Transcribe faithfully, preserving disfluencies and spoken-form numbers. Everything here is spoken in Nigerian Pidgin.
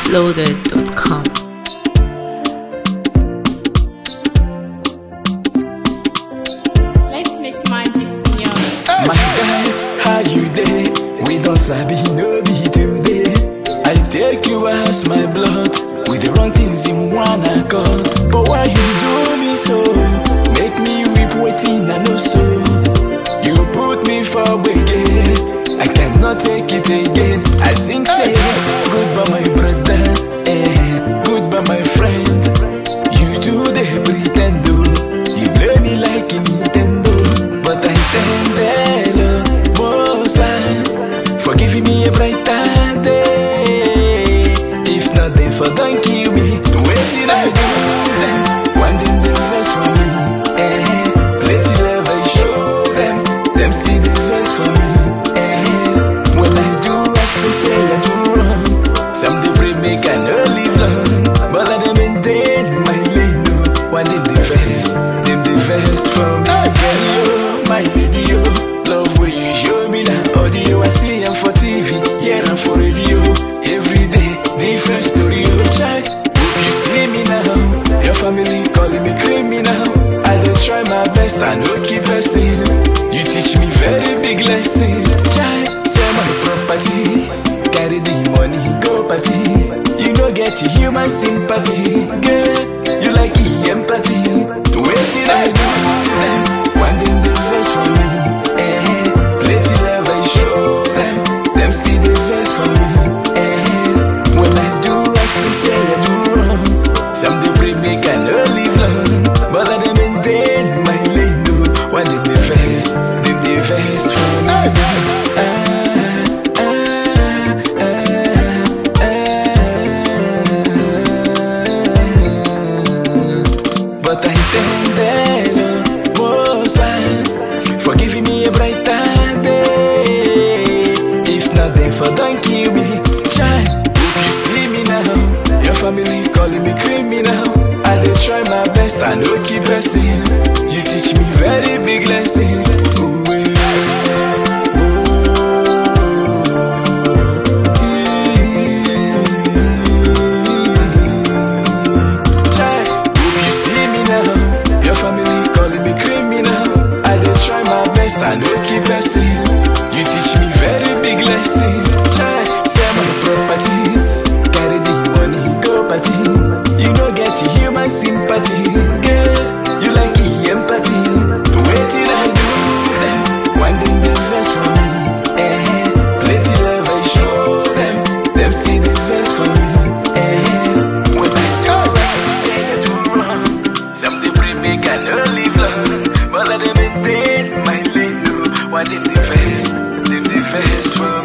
loaded dot com. Let's make magic, yo. My guy, how you dey? We don't sabi no be today. I take you as my blood with the wrong things in one accord. But why you do me so? Make me weep waiting I know so. You put me for again. I cannot take it again. I sing say goodbye my brother, eh? Goodbye my friend. You do the pretend oh. You play me like a Nintendo, but I thank the Lord most high for giving me a brighter day. If not then for don't kill me. Waiting I do them. One day they vex for me, eh? Plenty love I show them. Them still they vex for me, eh? When I do right, they say I do wrong. Some they pray make I no live long, but I them maintain my lane. No. One day they vex, them they vex for me. Girl, my video, love when you show me that audio. I see I'm for T V, yeah I'm for radio. Every day, different story. Child, hope you see me now. Your family calling me criminal. I just try my best, I know keep person. You teach me very big lesson. Child, sell my property, carry the money, go party. You don't get your human sympathy, girl. You like the empathy. Waiting I do them. One day they vex for me, eh? Plenty love I show them. Them still they vex for me, eh? When I do right, they say I do wrong. Some they pray make I no live long, but I them maintain my lane. No, one day they vex, them they vex for me. Ah, ah, ah, ah. But I thank the Lord most high for giving me a brighter day. If not then for don't kill me. Child, if you see me now, your family calling me criminal. I dey try my best, I know keep person. You teach me very big lesson. Ooh, eh. Child, if you see me now, your family calling me criminal. I dey try my best, I know keep person. You teach me very big lesson. Child, sell my property, carry the money, go party. You don't get your human sympathy, girl. You like the empathy. Waiting I do them. One day they vex for me, eh? Plenty love I show them. Them still they vex for me, eh? When I do right, you say I do wrong. Some they pray make I no live long, but I them maintain my lane. No, one day they vex, them they vex for me.